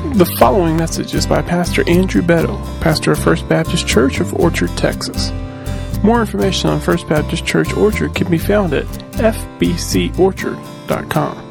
The following message is by Pastor Andrew Betto, pastor of First Baptist Church of Orchard, Texas. More information on First Baptist Church Orchard can be found at fbcorchard.com.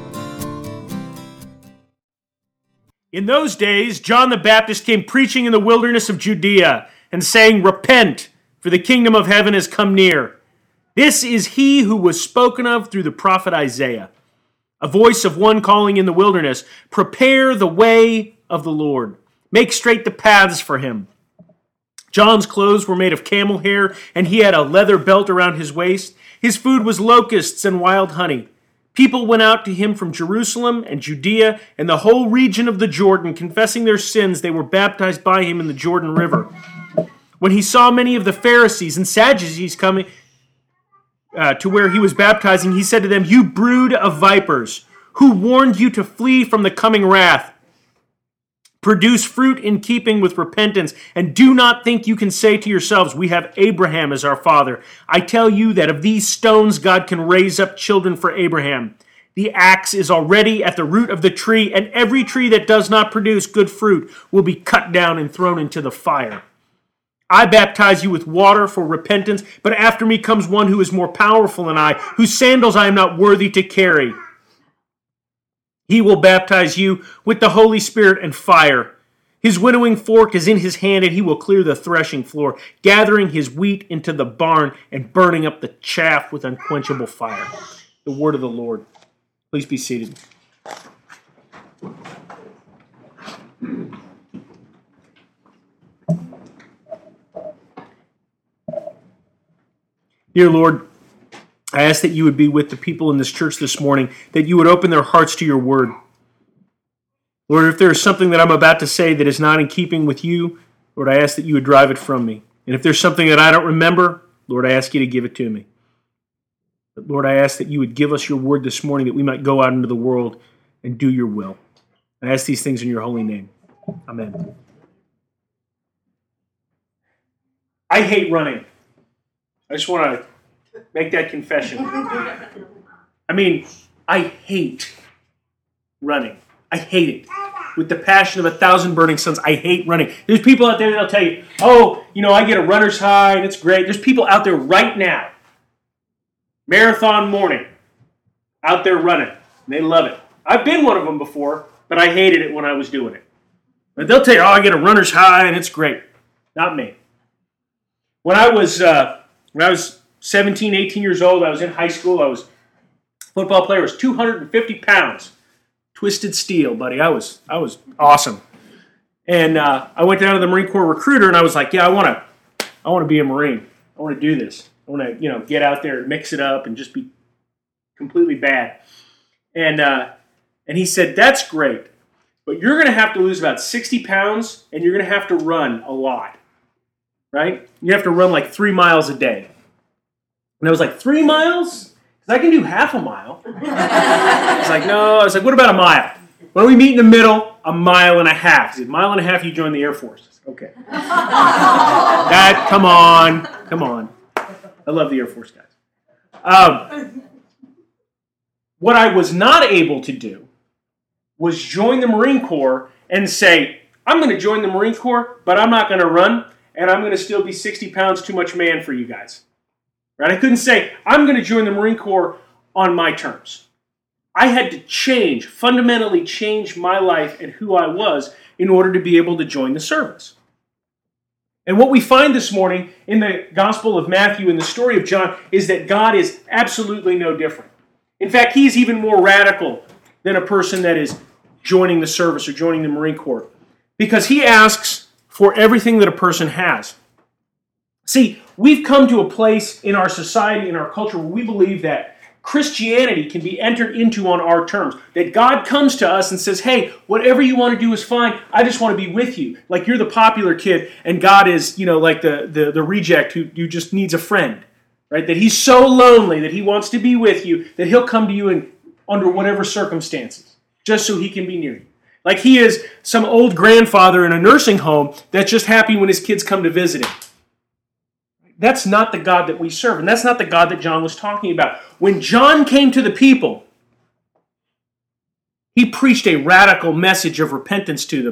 In those days, John the Baptist came preaching in the wilderness of Judea and saying, "Repent, for the kingdom of heaven has come near." This is he who was spoken of through the prophet Isaiah. A voice of one calling in the wilderness, "Prepare the way of the Lord. Make straight the paths for him." John's clothes were made of camel hair, and he had a leather belt around his waist. His food was locusts and wild honey. People went out to him from Jerusalem and Judea and the whole region of the Jordan, confessing their sins. They were baptized by him in the Jordan River. When he saw many of the Pharisees and Sadducees coming to where he was baptizing, he said to them, "You brood of vipers, who warned you to flee from the coming wrath? Produce fruit in keeping with repentance, and do not think you can say to yourselves, 'We have Abraham as our father.' I tell you that of these stones God can raise up children for Abraham. The axe is already at the root of the tree, and every tree that does not produce good fruit will be cut down and thrown into the fire. I baptize you with water for repentance, but after me comes one who is more powerful than I, whose sandals I am not worthy to carry. He will baptize you with the Holy Spirit and fire. His winnowing fork is in his hand, and he will clear the threshing floor, gathering his wheat into the barn and burning up the chaff with unquenchable fire." The word of the Lord. Please be seated. Dear Lord, I ask that you would be with the people in this church this morning, that you would open their hearts to your word. Lord, if there is something that I'm about to say that is not in keeping with you, Lord, I ask that you would drive it from me. And if there's something that I don't remember, Lord, I ask you to give it to me. But Lord, I ask that you would give us your word this morning that we might go out into the world and do your will. I ask these things in your holy name. Amen. I hate running. I just want to make that confession. I mean, I hate running. I hate it. With the passion of 1,000 burning suns, I hate running. There's people out there that'll tell you, "Oh, I get a runner's high and it's great." There's people out there right now, marathon morning, out there running. And they love it. I've been one of them before, but I hated it when I was doing it. But they'll tell you, "Oh, I get a runner's high and it's great." Not me. When I was 17, 18 years old, I was in high school. I was a football player. I was 250 pounds. Twisted steel, buddy. I was awesome. And I went down to the Marine Corps recruiter, and I was like, "Yeah, I want to be a Marine. I want to do this. I want to, get out there and mix it up and just be completely bad." And he said, "That's great, but you're going to have to lose about 60 pounds, and you're going to have to run a lot, right? You have to run like 3 miles a day." And I was like, 3 miles? Because I can do half a mile. I was like, no. I was like, what about a mile? Why don't we meet in the middle, 1.5 miles? He said, 1.5 miles, you join the Air Force. I said, okay. Come on. I love the Air Force guys. What I was not able to do was join the Marine Corps and say, "I'm going to join the Marine Corps, but I'm not going to run, and I'm going to still be 60 pounds too much man for you guys." Right? I couldn't say, "I'm going to join the Marine Corps on my terms." I had to fundamentally change my life and who I was in order to be able to join the service. And what we find this morning in the Gospel of Matthew, in the story of John, is that God is absolutely no different. In fact, he's even more radical than a person that is joining the service or joining the Marine Corps, because he asks for everything that a person has. See, we've come to a place in our society, in our culture, where we believe that Christianity can be entered into on our terms. That God comes to us and says, "Hey, whatever you want to do is fine. I just want to be with you." Like you're the popular kid, and God is, like the reject who just needs a friend, right? That he's so lonely that he wants to be with you, that he'll come to you under whatever circumstances, just so he can be near you. Like he is some old grandfather in a nursing home that's just happy when his kids come to visit him. That's not the God that we serve, and that's not the God that John was talking about. When John came to the people, he preached a radical message of repentance to them.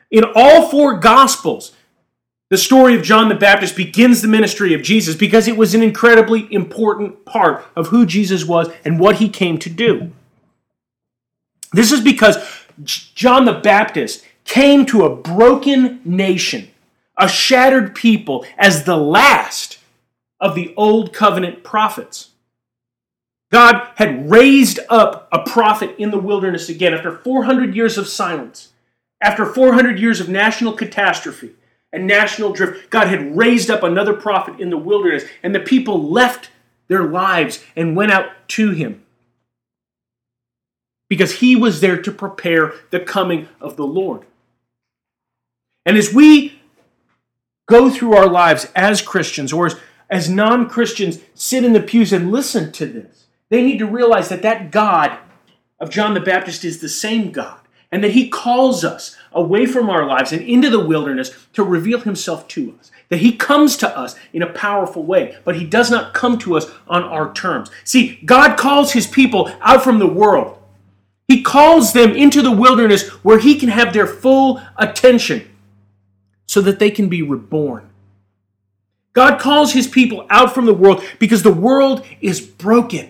In all four Gospels, the story of John the Baptist begins the ministry of Jesus because it was an incredibly important part of who Jesus was and what he came to do. This is because John the Baptist came to a broken nation, a shattered people, as the last of the Old Covenant prophets. God had raised up a prophet in the wilderness again after 400 years of silence, after 400 years of national catastrophe and national drift. God had raised up another prophet in the wilderness, and the people left their lives and went out to him because he was there to prepare the coming of the Lord. And as we go through our lives as Christians or as non-Christians sit in the pews and listen to this, they need to realize that that God of John the Baptist is the same God, and that he calls us away from our lives and into the wilderness to reveal himself to us. That he comes to us in a powerful way, but he does not come to us on our terms. See, God calls his people out from the world. He calls them into the wilderness where he can have their full attention so that they can be reborn. God calls his people out from the world because the world is broken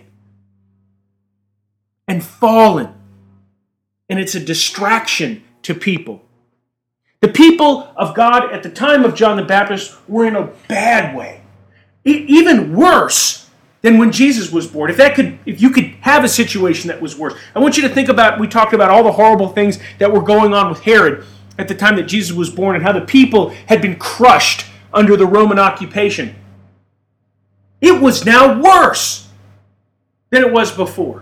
and fallen, and it's a distraction to people. The people of God at the time of John the Baptist were in a bad way, even worse than when Jesus was born. If you could have a situation that was worse, I want you to think about, we talked about all the horrible things that were going on with Herod at the time that Jesus was born and how the people had been crushed under the Roman occupation. It was now worse than it was before.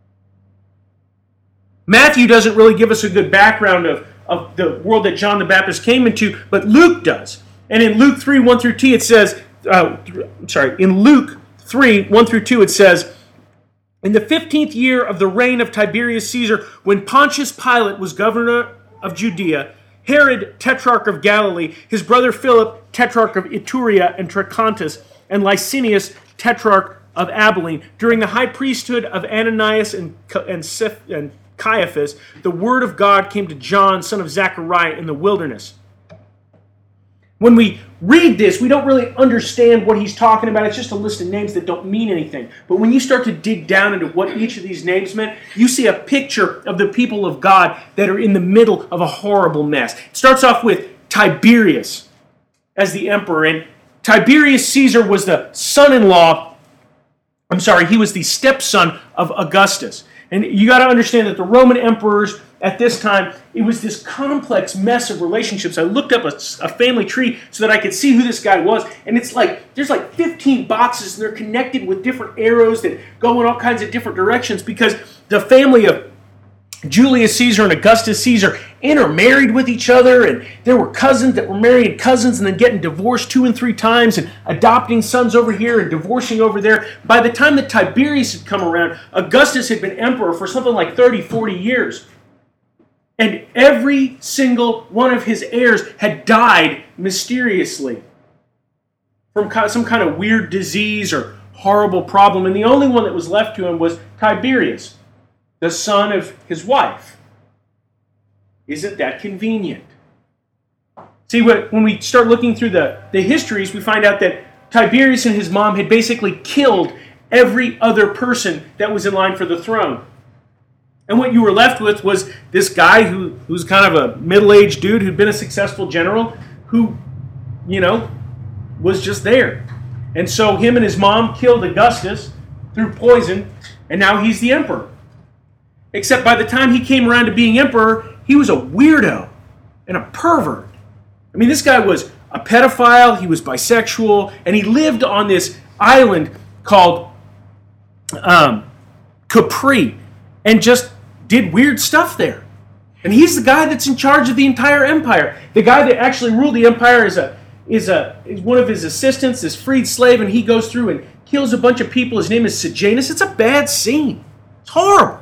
Matthew doesn't really give us a good background of the world that John the Baptist came into, but Luke does. And in Luke 3, 1 through 2, it says, in Luke 3, 1 through 2, it says, in the 15th year of the reign of Tiberius Caesar, when Pontius Pilate was governor of Judea, Herod, tetrarch of Galilee, his brother Philip, tetrarch of Iturea and Trachonitis, and Licinius, tetrarch of Abilene, during the high priesthood of Ananias and Caiaphas, the word of God came to John, son of Zechariah, in the wilderness. When we read this, we don't really understand what he's talking about. It's just a list of names that don't mean anything. But when you start to dig down into what each of these names meant, you see a picture of the people of God that are in the middle of a horrible mess. It starts off with Tiberius as the emperor. And Tiberius Caesar was the he was the stepson of Augustus. And you got to understand that the Roman emperors at this time, it was this complex mess of relationships. I looked up a family tree so that I could see who this guy was. And it's like, there's like 15 boxes, and they're connected with different arrows that go in all kinds of different directions because the family of Julius Caesar and Augustus Caesar intermarried with each other, and there were cousins that were marrying cousins and then getting divorced 2 and 3 times and adopting sons over here and divorcing over there. By the time that Tiberius had come around, Augustus had been emperor for something like 30, 40 years. And every single one of his heirs had died mysteriously from some kind of weird disease or horrible problem. And the only one that was left to him was Tiberius, the son of his wife. Isn't that convenient? See, when we start looking through the histories, we find out that Tiberius and his mom had basically killed every other person that was in line for the throne. And what you were left with was this guy who's kind of a middle-aged dude who'd been a successful general who, was just there. And so him and his mom killed Augustus through poison, and now he's the emperor. Except by the time he came around to being emperor, he was a weirdo and a pervert. I mean, this guy was a pedophile, he was bisexual, and he lived on this island called Capri and just did weird stuff there. And he's the guy that's in charge of the entire empire. The guy that actually ruled the empire is one of his assistants, this freed slave, and he goes through and kills a bunch of people. His name is Sejanus. It's a bad scene. It's horrible.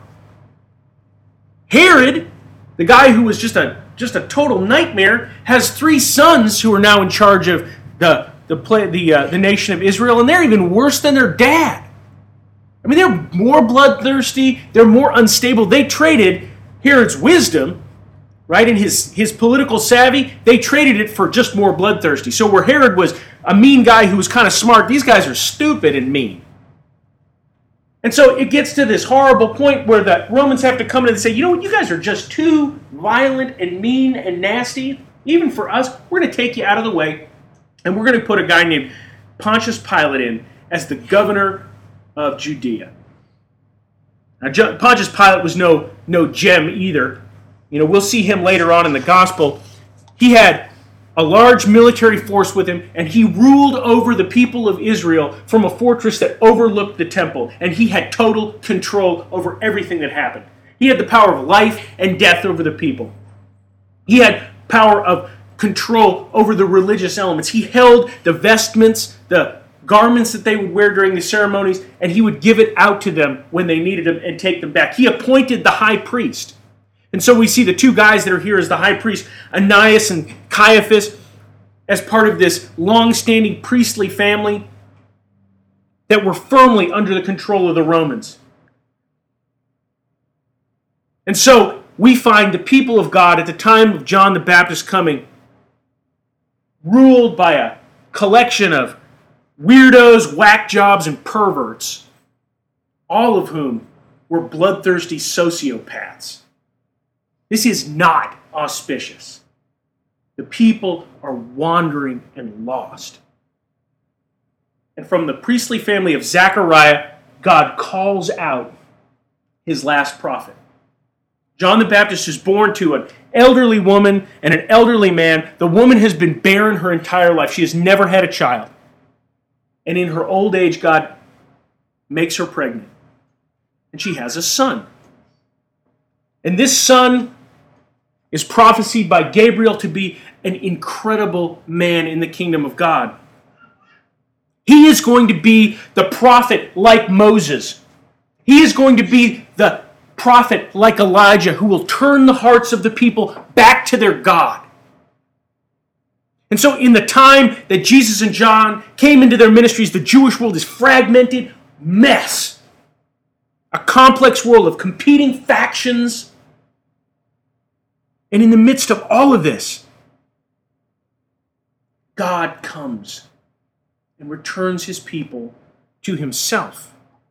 Herod, the guy who was just a total nightmare, has 3 sons who are now in charge of the nation of Israel, and they're even worse than their dad. I mean, they're more bloodthirsty, they're more unstable. They traded Herod's wisdom right? And his political savvy, they traded it for just more bloodthirsty. So where Herod was a mean guy who was kind of smart, these guys are stupid and mean. And so it gets to this horrible point where the Romans have to come in and say, you know what, you guys are just too violent and mean and nasty. Even for us, we're going to take you out of the way, and we're going to put a guy named Pontius Pilate in as the governor of Judea. Now, Pontius Pilate was no gem either. You know, we'll see him later on in the gospel. He had a large military force with him, and he ruled over the people of Israel from a fortress that overlooked the temple, and he had total control over everything that happened. He had the power of life and death over the people. He had power of control over the religious elements. He held the vestments, the garments that they would wear during the ceremonies, and he would give it out to them when they needed them and take them back. He appointed the high priest. And so we see the two guys that are here as the high priest, Ananias and Caiaphas, as part of this long-standing priestly family that were firmly under the control of the Romans. And so we find the people of God at the time of John the Baptist coming ruled by a collection of weirdos, whack jobs, and perverts, all of whom were bloodthirsty sociopaths. This is not auspicious. The people are wandering and lost. And from the priestly family of Zechariah, God calls out his last prophet. John the Baptist is born to an elderly woman and an elderly man. The woman has been barren her entire life. She has never had a child. And in her old age, God makes her pregnant. And she has a son. And this son is prophesied by Gabriel to be an incredible man in the kingdom of God. He is going to be the prophet like Moses. He is going to be the prophet like Elijah who will turn the hearts of the people back to their God. And so in the time that Jesus and John came into their ministries, the Jewish world is fragmented mess. A complex world of competing factions. And in the midst of all of this, God comes and returns his people to himself.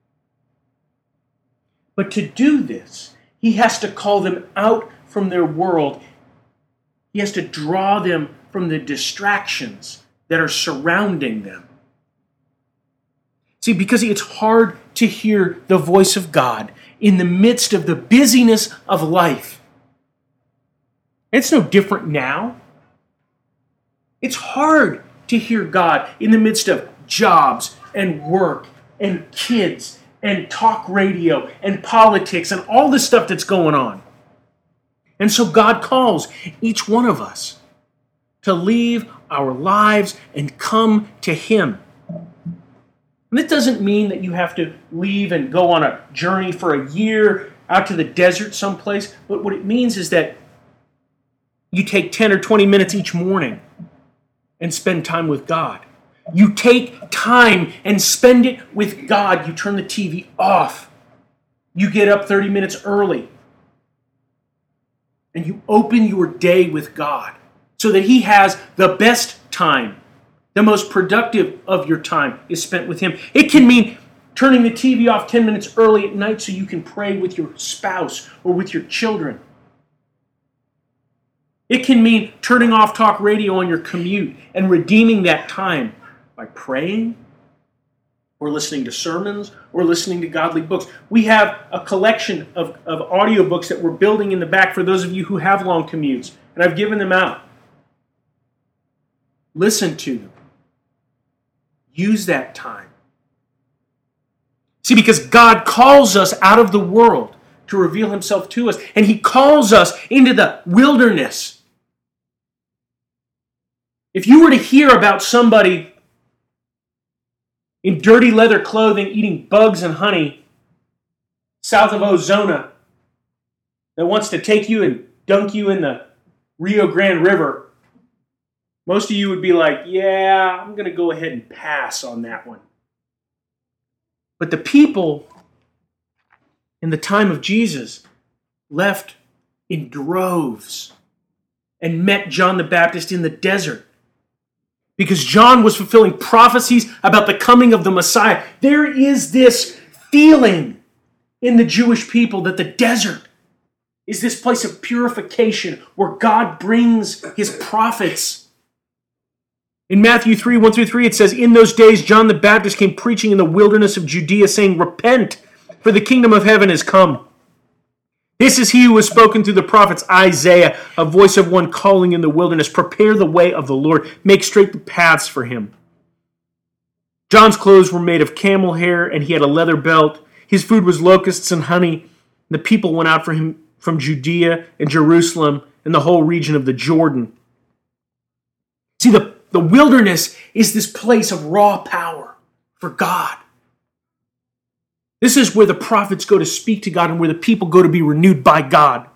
But to do this, he has to call them out from their world. He has to draw them from the distractions that are surrounding them. See, because it's hard to hear the voice of God in the midst of the busyness of life. It's no different now. It's hard to hear God in the midst of jobs and work and kids and talk radio and politics and all this stuff that's going on. And so God calls each one of us to leave our lives and come to him. And it doesn't mean that you have to leave and go on a journey for a year out to the desert someplace, but what it means is that you take 10 or 20 minutes each morning and spend time with God. You take time and spend it with God. You turn the TV off. You get up 30 minutes early. And you open your day with God so that he has the best time. The most productive of your time is spent with him. It can mean turning the TV off 10 minutes early at night so you can pray with your spouse or with your children. It can mean turning off talk radio on your commute and redeeming that time by praying or listening to sermons or listening to godly books. We have a collection of audiobooks that we're building in the back for those of you who have long commutes, and I've given them out. Listen to them. Use that time. See, because God calls us out of the world to reveal himself to us, and he calls us into the wilderness. If you were to hear about somebody in dirty leather clothing eating bugs and honey south of Ozona that wants to take you and dunk you in the Rio Grande River, most of you would be like, yeah, I'm going to go ahead and pass on that one. But the people in the time of Jesus left in droves and met John the Baptist in the desert. Because John was fulfilling prophecies about the coming of the Messiah. There is this feeling in the Jewish people that the desert is this place of purification where God brings his prophets. In Matthew 3, 1-3, it says, "In those days John the Baptist came preaching in the wilderness of Judea, saying, 'Repent, for the kingdom of heaven has come.' This is he who was spoken through the prophets Isaiah, a voice of one calling in the wilderness, 'Prepare the way of the Lord, make straight the paths for him.' John's clothes were made of camel hair, and he had a leather belt. His food was locusts and honey. The people went out for him from Judea and Jerusalem and the whole region of the Jordan." See, the wilderness is this place of raw power for God. This is where the prophets go to speak to God and where the people go to be renewed by God.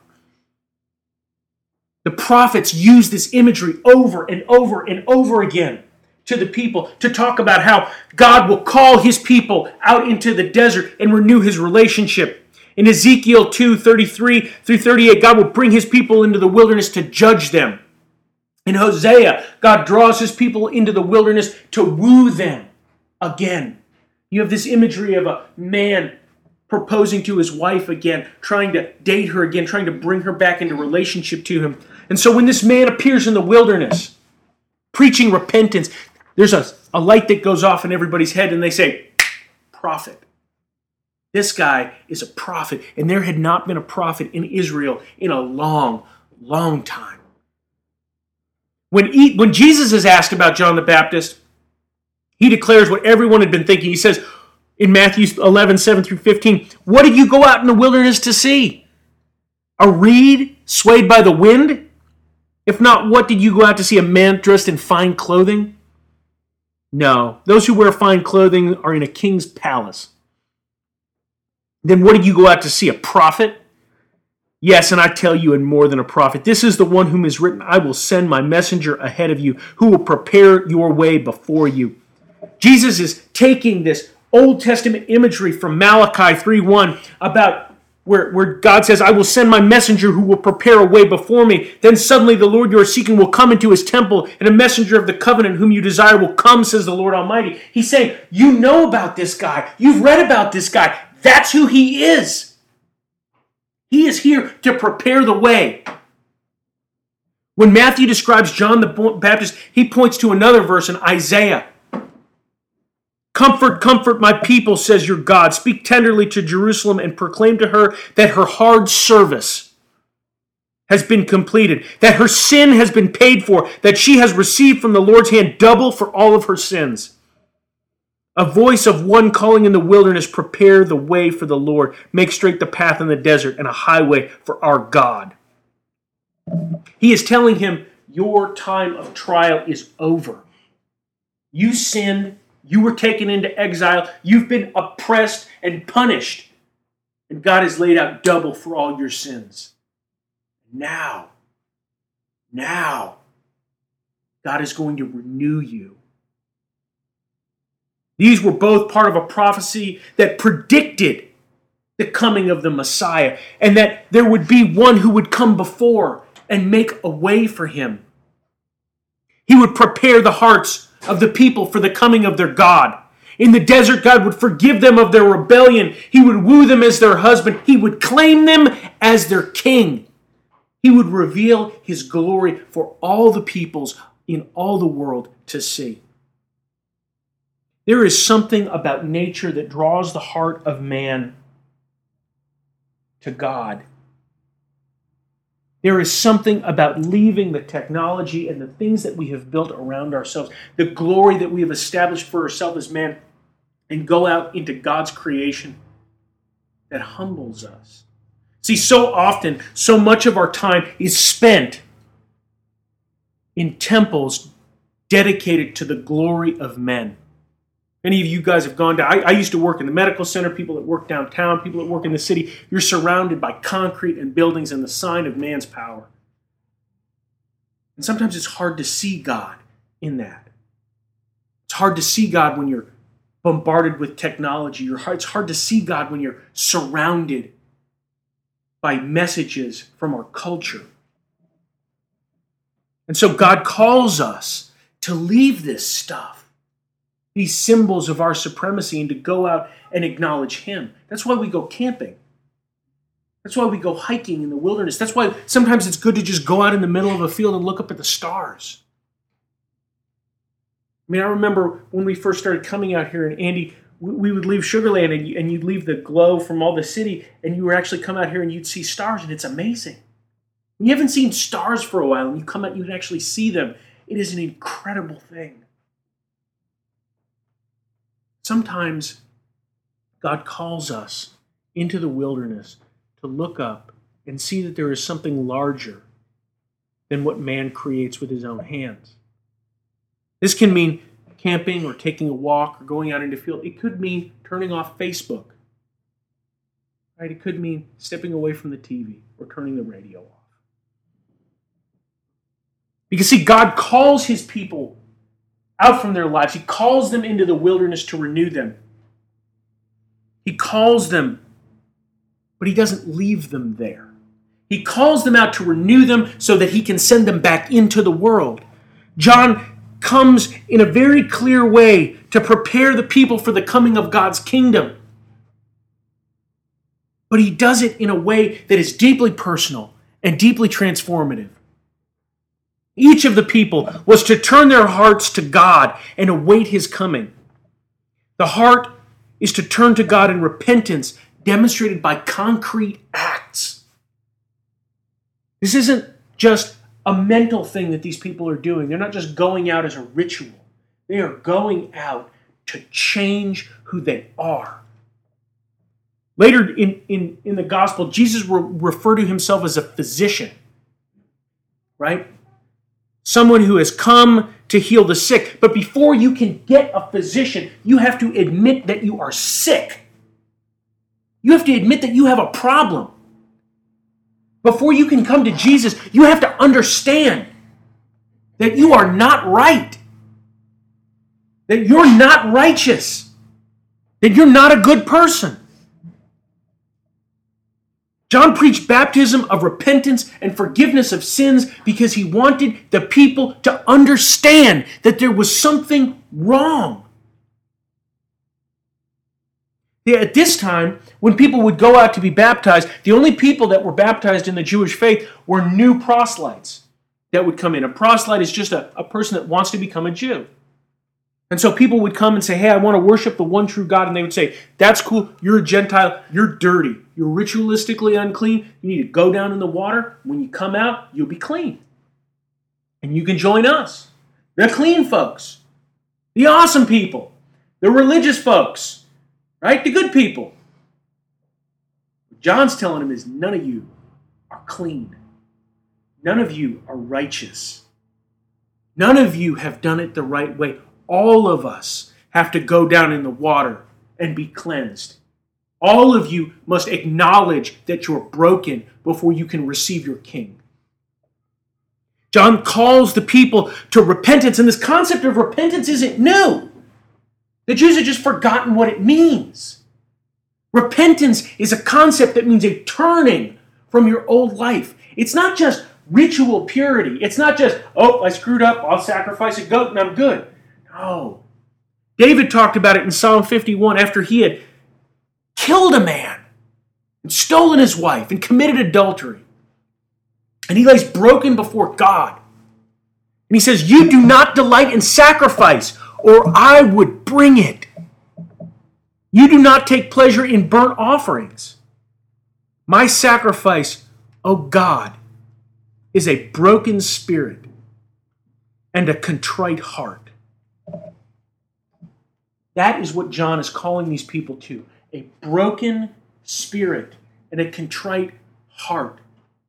The prophets use this imagery over and over and over again to the people to talk about how God will call his people out into the desert and renew his relationship. In Ezekiel 2:33-38, God will bring his people into the wilderness to judge them. In Hosea, God draws his people into the wilderness to woo them again. You have this imagery of a man proposing to his wife again, trying to date her again, trying to bring her back into relationship to him. And so when this man appears in the wilderness, preaching repentance, there's a light that goes off in everybody's head and they say, prophet. This guy is a prophet. And there had not been a prophet in Israel in a long, long time. When Jesus is asked about John the Baptist, he declares what everyone had been thinking. He says in Matthew 11:7-15, "What did you go out in the wilderness to see? A reed swayed by the wind? If not, what did you go out to see? A man dressed in fine clothing? No, those who wear fine clothing are in a king's palace. Then what did you go out to see? A prophet? Yes, and I tell you, and more than a prophet. This is the one whom is written, 'I will send my messenger ahead of you, who will prepare your way before you.'" Jesus is taking this Old Testament imagery from Malachi 3:1 about where God says, "I will send my messenger who will prepare a way before me. Then suddenly the Lord you are seeking will come into his temple, and a messenger of the covenant whom you desire will come, says the Lord Almighty." He's saying, you know about this guy. You've read about this guy. That's who he is. He is here to prepare the way. When Matthew describes John the Baptist, he points to another verse in Isaiah. "Comfort, comfort my people, says your God. Speak tenderly to Jerusalem and proclaim to her that her hard service has been completed, that her sin has been paid for, that she has received from the Lord's hand double for all of her sins. A voice of one calling in the wilderness, prepare the way for the Lord. Make straight the path in the desert and a highway for our God." He is telling him, your time of trial is over. You sinned. You were taken into exile. You've been oppressed and punished. And God has laid out double for all your sins. Now, God is going to renew you. These were both part of a prophecy that predicted the coming of the Messiah, and that there would be one who would come before and make a way for him. He would prepare the hearts of the people for the coming of their God. In the desert, God would forgive them of their rebellion. He would woo them as their husband. He would claim them as their king. He would reveal his glory for all the peoples in all the world to see. There is something about nature that draws the heart of man to God. There is something about leaving the technology and the things that we have built around ourselves, the glory that we have established for ourselves as man, and go out into God's creation that humbles us. See, so often, so much of our time is spent in temples dedicated to the glory of men. Many of you guys have gone to, I used to work in the medical center, people that work downtown, people that work in the city. You're surrounded by concrete and buildings and the sign of man's power. And sometimes it's hard to see God in that. It's hard to see God when you're bombarded with technology. It's hard to see God when you're surrounded by messages from our culture. And so God calls us to leave this stuff, these symbols of our supremacy, and to go out and acknowledge Him. That's why we go camping. That's why we go hiking in the wilderness. That's why sometimes it's good to just go out in the middle of a field and look up at the stars. I mean, I remember when we first started coming out here, and Andy, we would leave Sugar Land, and you'd leave the glow from all the city, and you would actually come out here and you'd see stars, and it's amazing. When you haven't seen stars for a while, and you come out, you can actually see them. It is an incredible thing. Sometimes God calls us into the wilderness to look up and see that there is something larger than what man creates with his own hands. This can mean camping or taking a walk or going out into the field. It could mean turning off Facebook. Right? It could mean stepping away from the TV or turning the radio off. Because see, God calls His people out from their lives. He calls them into the wilderness to renew them. He calls them, but He doesn't leave them there. He calls them out to renew them so that He can send them back into the world. John comes in a very clear way to prepare the people for the coming of God's kingdom. But he does it in a way that is deeply personal and deeply transformative. Each of the people was to turn their hearts to God and await His coming. The heart is to turn to God in repentance, demonstrated by concrete acts. This isn't just a mental thing that these people are doing. They're not just going out as a ritual. They are going out to change who they are. Later in the gospel, Jesus will refer to Himself as a physician, right? Someone who has come to heal the sick. But before you can get a physician, you have to admit that you are sick. You have to admit that you have a problem. Before you can come to Jesus, you have to understand that you are not right, that you're not righteous, that you're not a good person. John preached baptism of repentance and forgiveness of sins because he wanted the people to understand that there was something wrong. At this time, when people would go out to be baptized, the only people that were baptized in the Jewish faith were new proselytes that would come in. A proselyte is just a person that wants to become a Jew. And so people would come and say, hey, I want to worship the one true God. And they would say, that's cool. You're a Gentile. You're dirty. You're ritualistically unclean. You need to go down in the water. When you come out, you'll be clean. And you can join us. The clean folks. The awesome people. The religious folks. Right? The good people. What John's telling him is none of you are clean. None of you are righteous. None of you have done it the right way. All of us have to go down in the water and be cleansed. All of you must acknowledge that you're broken before you can receive your King. John calls the people to repentance, and this concept of repentance isn't new. The Jews had just forgotten what it means. Repentance is a concept that means a turning from your old life. It's not just ritual purity. It's not just, oh, I screwed up, I'll sacrifice a goat and I'm good. No. David talked about it in Psalm 51 after he had killed a man and stolen his wife and committed adultery. And he lays broken before God. And he says, you do not delight in sacrifice, or I would bring it. You do not take pleasure in burnt offerings. My sacrifice, O God, is a broken spirit and a contrite heart. That is what John is calling these people to. A broken spirit and a contrite heart.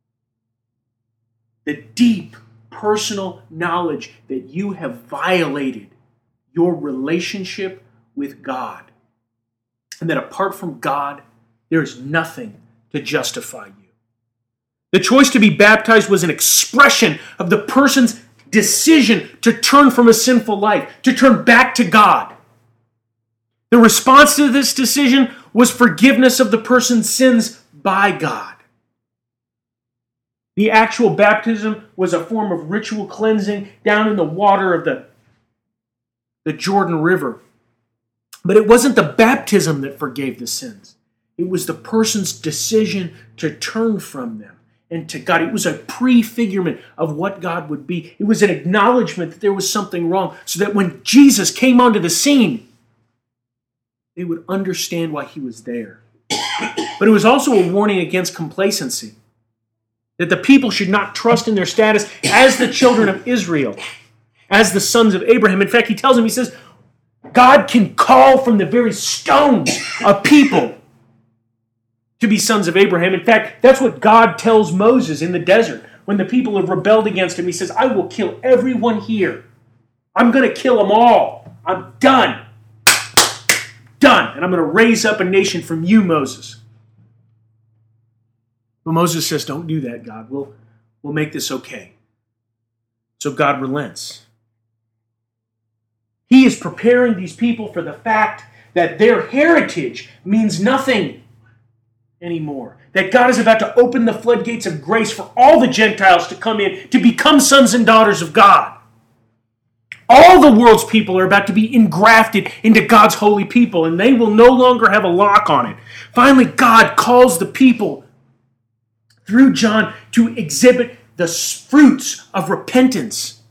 The deep personal knowledge that you have violated your relationship with God. And that apart from God, there is nothing to justify you. The choice to be baptized was an expression of the person's decision to turn from a sinful life, to turn back to God. The response to this decision was forgiveness of the person's sins by God. The actual baptism was a form of ritual cleansing down in the water of the Jordan River. But it wasn't the baptism that forgave the sins. It was the person's decision to turn from them and to God. It was a prefigurement of what God would be. It was an acknowledgement that there was something wrong, so that when Jesus came onto the scene, they would understand why he was there. But it was also a warning against complacency, that the people should not trust in their status as the children of Israel, as the sons of Abraham. In fact, he tells them, he says, God can call from the very stones a people to be sons of Abraham. In fact, that's what God tells Moses in the desert. When the people have rebelled against him, he says, I will kill everyone here. I'm going to kill them all. I'm done. Done. And I'm going to raise up a nation from you, Moses. But Moses says, don't do that, God. We'll make this okay. So God relents. He is preparing these people for the fact that their heritage means nothing anymore. That God is about to open the floodgates of grace for all the Gentiles to come in, to become sons and daughters of God. All the world's people are about to be engrafted into God's holy people, and they will no longer have a lock on it. Finally, God calls the people through John to exhibit the fruits of repentance.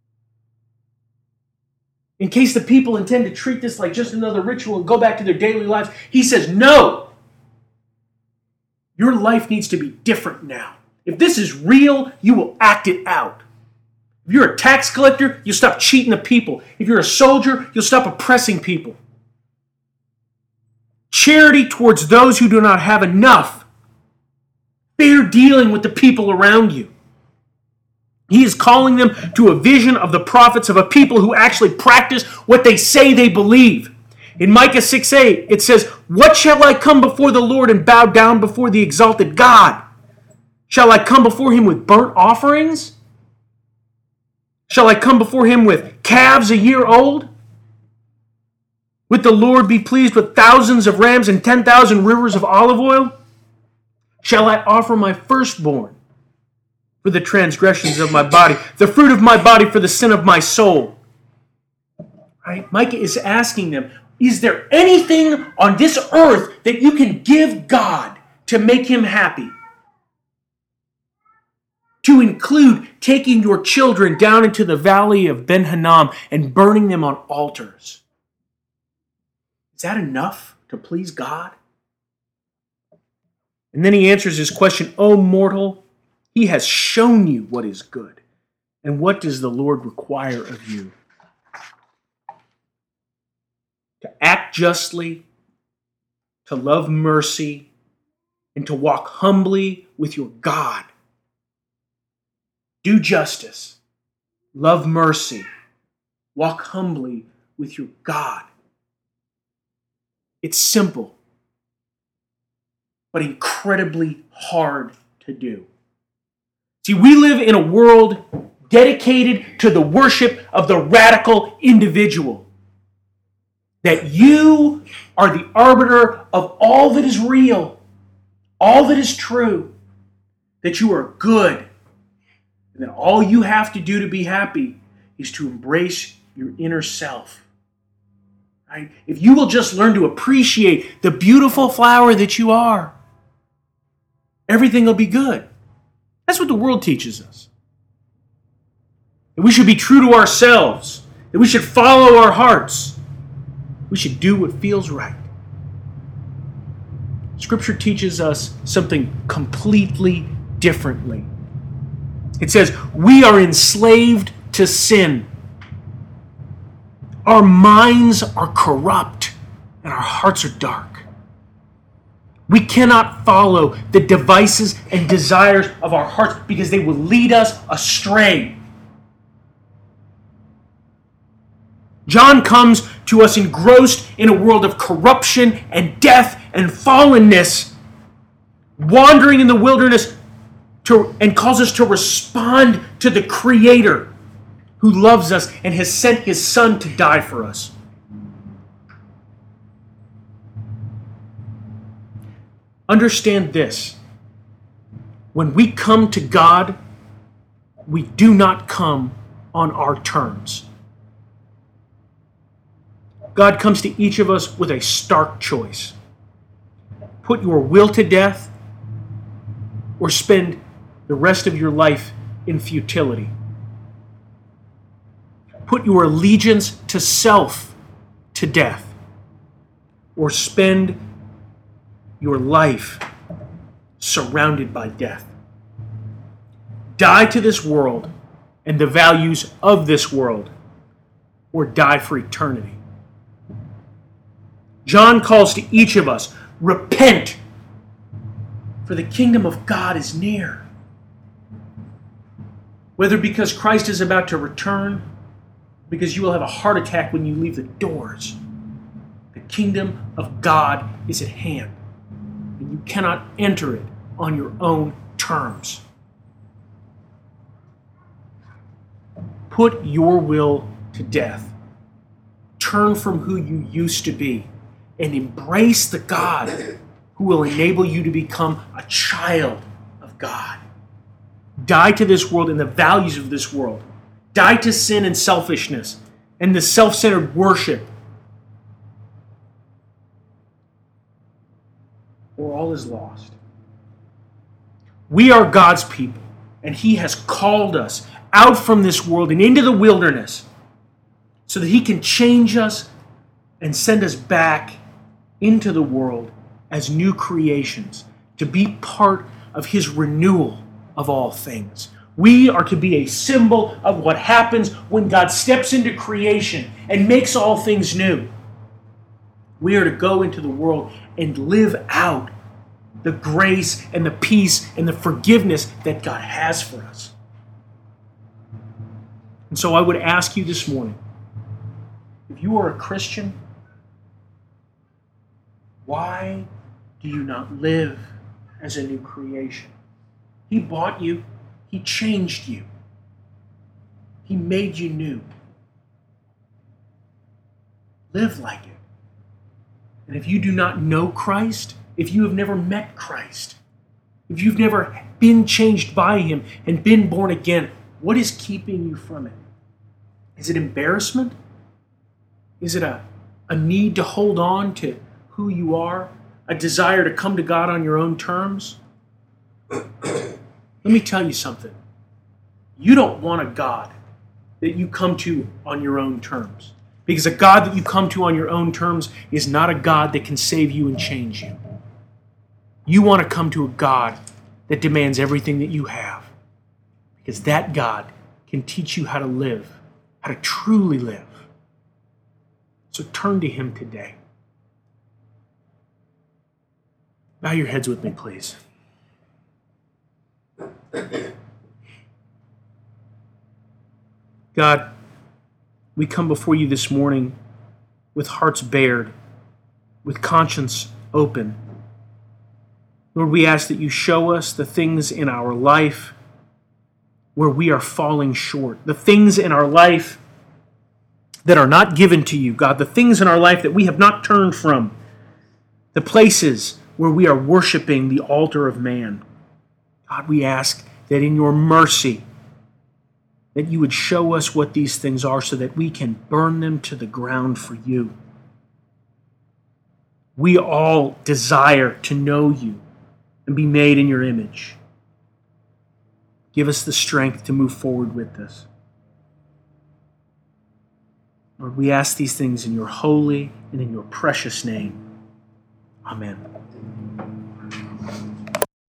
In case the people intend to treat this like just another ritual and go back to their daily lives, he says, no. Your life needs to be different now. If this is real, you will act it out. If you're a tax collector, you'll stop cheating the people. If you're a soldier, you'll stop oppressing people. Charity towards those who do not have enough. Fair dealing with the people around you. He is calling them to a vision of the prophets, of a people who actually practice what they say they believe. In Micah 6:8, it says, what shall I come before the Lord and bow down before the exalted God? Shall I come before him with burnt offerings? Shall I come before him with calves a year old? Would the Lord be pleased with thousands of rams and 10,000 rivers of olive oil? Shall I offer my firstborn for the transgressions of my body, the fruit of my body for the sin of my soul? Right? Micah is asking them, is there anything on this earth that you can give God to make him happy? To include taking your children down into the valley of Ben Hinnom and burning them on altars. Is that enough to please God? And then he answers his question, O mortal, he has shown you what is good. And what does the Lord require of you? To act justly, to love mercy, and to walk humbly with your God. Do justice, love mercy, walk humbly with your God. It's simple, but incredibly hard to do. See, we live in a world dedicated to the worship of the radical individual. That you are the arbiter of all that is real, all that is true, that you are good, and that all you have to do to be happy is to embrace your inner self. Right? If you will just learn to appreciate the beautiful flower that you are, everything will be good. That's what the world teaches us. That we should be true to ourselves, that we should follow our hearts, we should do what feels right. Scripture teaches us something completely differently. It says, we are enslaved to sin. Our minds are corrupt and our hearts are dark. We cannot follow the devices and desires of our hearts because they will lead us astray. John comes to us engrossed in a world of corruption and death and fallenness, wandering in the wilderness and calls us to respond to the Creator who loves us and has sent his Son to die for us. Understand this. When we come to God, we do not come on our terms. God comes to each of us with a stark choice. Put your will to death or spend the rest of your life in futility. Put your allegiance to self to death or spend your life surrounded by death. Die to this world and the values of this world, or die for eternity. John calls to each of us, repent, for the kingdom of God is near. Whether because Christ is about to return, because you will have a heart attack when you leave the doors, the kingdom of God is at hand, and you cannot enter it on your own terms. Put your will to death. Turn from who you used to be and embrace the God who will enable you to become a child of God. Die to this world and the values of this world. Die to sin and selfishness and the self-centered worship, or all is lost. We are God's people, and He has called us out from this world and into the wilderness so that He can change us and send us back into the world as new creations, to be part of His renewal of all things. We are to be a symbol of what happens when God steps into creation and makes all things new. We are to go into the world and live out the grace and the peace and the forgiveness that God has for us. And so I would ask you this morning, if you are a Christian, why do you not live as a new creation? He bought you. He changed you. He made you new. Live like it. And if you do not know Christ, if you have never met Christ, if you've never been changed by Him and been born again, what is keeping you from it? Is it embarrassment? Is it a need to hold on to who you are? A desire to come to God on your own terms? Let me tell you something. You don't want a God that you come to on your own terms. Because a God that you come to on your own terms is not a God that can save you and change you. You want to come to a God that demands everything that you have. Because that God can teach you how to live, how to truly live. So turn to Him today. Bow your heads with me, please. God, we come before you this morning with hearts bared, with conscience open. Lord, we ask that you show us the things in our life where we are falling short, the things in our life that are not given to you, God, the things in our life that we have not turned from, the places where we are worshiping the altar of man. God, we ask that in your mercy, that you would show us what these things are so that we can burn them to the ground for you. We all desire to know you and be made in your image. Give us the strength to move forward with this. Lord, we ask these things in your holy and in your precious name. Amen.